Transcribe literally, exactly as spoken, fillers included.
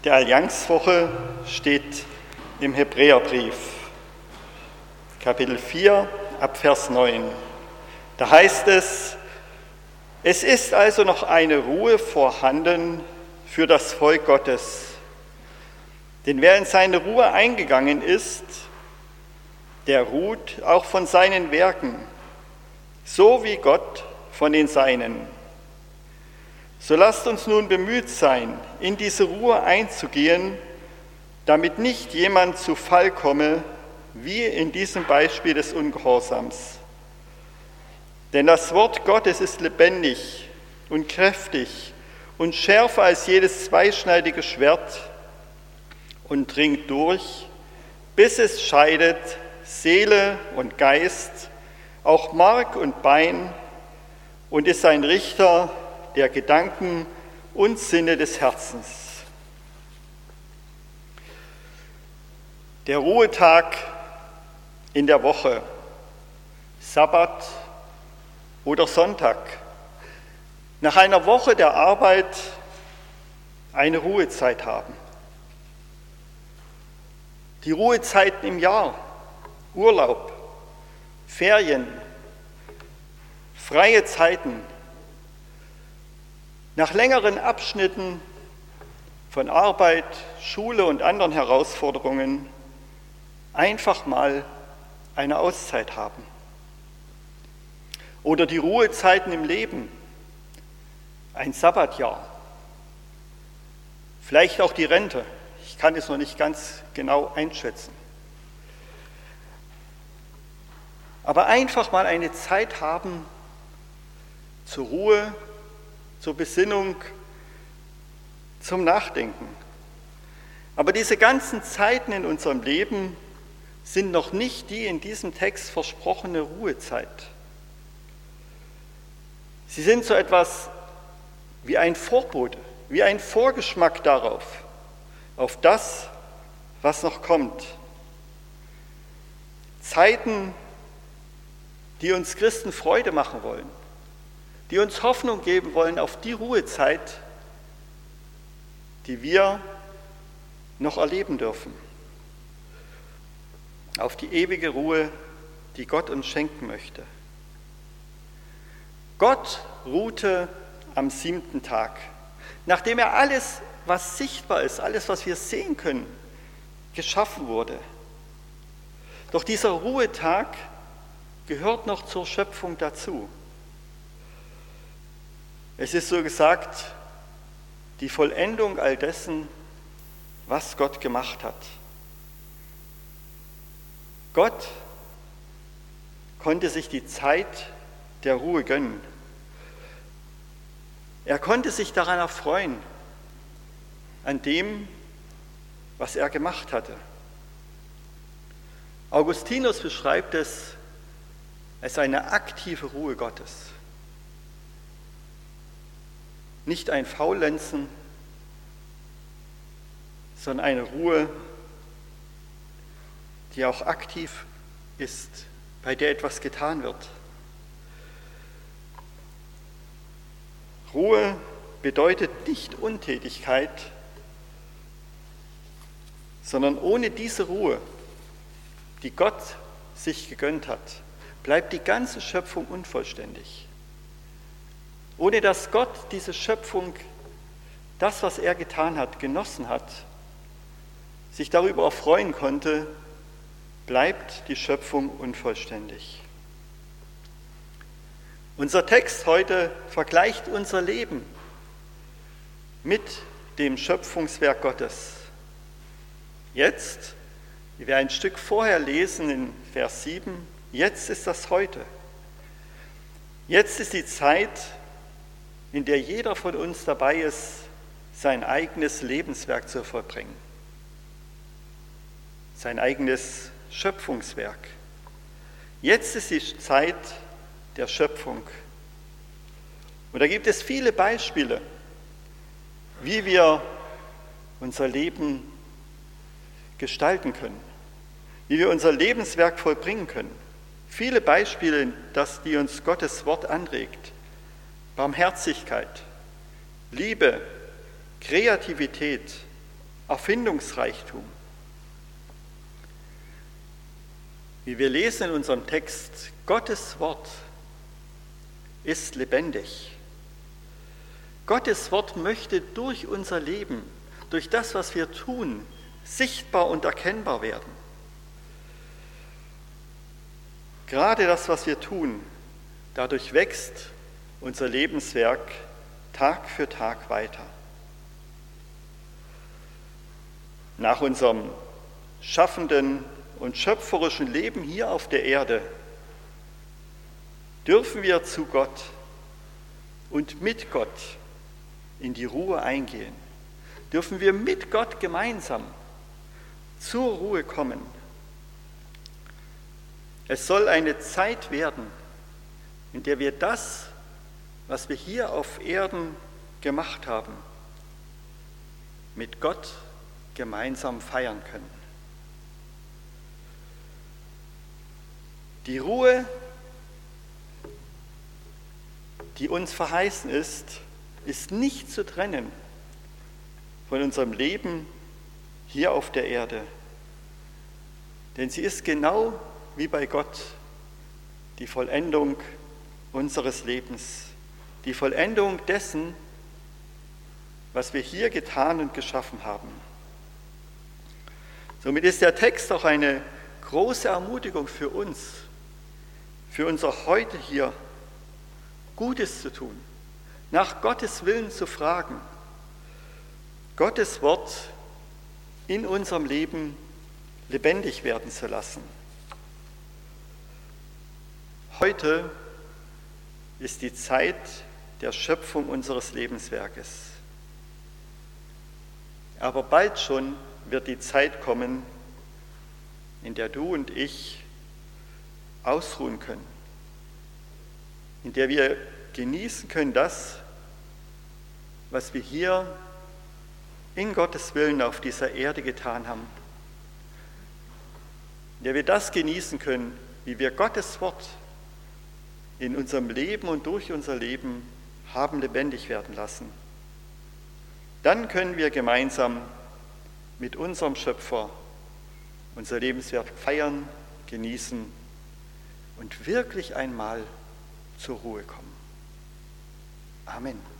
der Allianzwoche steht im Hebräerbrief, Kapitel vier, ab Vers neun. Da heißt es: Es ist also noch eine Ruhe vorhanden für das Volk Gottes. Denn wer in seine Ruhe eingegangen ist, der ruht auch von seinen Werken, so wie Gott von den Seinen. So lasst uns nun bemüht sein, in diese Ruhe einzugehen, damit nicht jemand zu Fall komme, wie in diesem Beispiel des Ungehorsams. Denn das Wort Gottes ist lebendig und kräftig und schärfer als jedes zweischneidige Schwert und dringt durch, bis es scheidet Seele und Geist, auch Mark und Bein, und ist ein Richter der Gedanken und Sinne des Herzens. Der Ruhetag in der Woche, Sabbat oder Sonntag. Nach einer Woche der Arbeit eine Ruhezeit haben. Die Ruhezeiten im Jahr, Urlaub, Ferien, freie Zeiten. Nach längeren Abschnitten von Arbeit, Schule und anderen Herausforderungen einfach mal eine Auszeit haben. Oder die Ruhezeiten im Leben, ein Sabbatjahr, vielleicht auch die Rente. Ich kann es noch nicht ganz genau einschätzen. Aber einfach mal eine Zeit haben zur Ruhe, zur Besinnung, zum Nachdenken. Aber diese ganzen Zeiten in unserem Leben sind noch nicht die in diesem Text versprochene Ruhezeit. Sie sind so etwas wie ein Vorbote, wie ein Vorgeschmack darauf, auf das, was noch kommt. Zeiten, die uns Christen Freude machen wollen, die uns Hoffnung geben wollen auf die Ruhezeit, die wir noch erleben dürfen. Auf die ewige Ruhe, die Gott uns schenken möchte. Gott ruhte am siebten Tag, nachdem er alles, was sichtbar ist, alles, was wir sehen können, geschaffen wurde. Doch dieser Ruhetag gehört noch zur Schöpfung dazu. Es ist so gesagt, die Vollendung all dessen, was Gott gemacht hat. Gott konnte sich die Zeit der Ruhe gönnen. Er konnte sich daran erfreuen, an dem, was er gemacht hatte. Augustinus beschreibt es als eine aktive Ruhe Gottes. Nicht ein Faulenzen, sondern eine Ruhe, die auch aktiv ist, bei der etwas getan wird. Ruhe bedeutet nicht Untätigkeit, sondern ohne diese Ruhe, die Gott sich gegönnt hat, bleibt die ganze Schöpfung unvollständig. Ohne dass Gott diese Schöpfung, das, was er getan hat, genossen hat, sich darüber erfreuen konnte, bleibt die Schöpfung unvollständig. Unser Text heute vergleicht unser Leben mit dem Schöpfungswerk Gottes. Jetzt, wie wir ein Stück vorher lesen in Vers sieben, jetzt ist das heute. Jetzt ist die Zeit, in der jeder von uns dabei ist, sein eigenes Lebenswerk zu vollbringen. Sein eigenes Schöpfungswerk. Jetzt ist die Zeit der Schöpfung. Und da gibt es viele Beispiele, wie wir unser Leben gestalten können, wie wir unser Lebenswerk vollbringen können. Viele Beispiele, das, die uns Gottes Wort anregt. Barmherzigkeit, Liebe, Kreativität, Erfindungsreichtum. Wie wir lesen in unserem Text, Gottes Wort ist lebendig. Gottes Wort möchte durch unser Leben, durch das, was wir tun, sichtbar und erkennbar werden. Gerade das, was wir tun, dadurch wächst unser Lebenswerk Tag für Tag weiter. Nach unserem schaffenden und schöpferischen Leben hier auf der Erde dürfen wir zu Gott und mit Gott in die Ruhe eingehen. Dürfen wir mit Gott gemeinsam zur Ruhe kommen. Es soll eine Zeit werden, in der wir das, was wir hier auf Erden gemacht haben, mit Gott gemeinsam feiern können. Die Ruhe, die uns verheißen ist, ist nicht zu trennen von unserem Leben hier auf der Erde. Denn sie ist genau wie bei Gott die Vollendung unseres Lebens, die Vollendung dessen, was wir hier getan und geschaffen haben. Somit ist der Text auch eine große Ermutigung für uns, für unser Heute hier, Gutes zu tun, nach Gottes Willen zu fragen, Gottes Wort in unserem Leben lebendig werden zu lassen. Heute ist die Zeit der Schöpfung unseres Lebenswerkes. Aber bald schon wird die Zeit kommen, in der du und ich ausruhen können, in der wir genießen können das, was wir hier in Gottes Willen auf dieser Erde getan haben, in der wir das genießen können, wie wir Gottes Wort in unserem Leben und durch unser Leben haben lebendig werden lassen. Dann können wir gemeinsam mit unserem Schöpfer unser Lebenswerk feiern, genießen und wirklich einmal zur Ruhe kommen. Amen.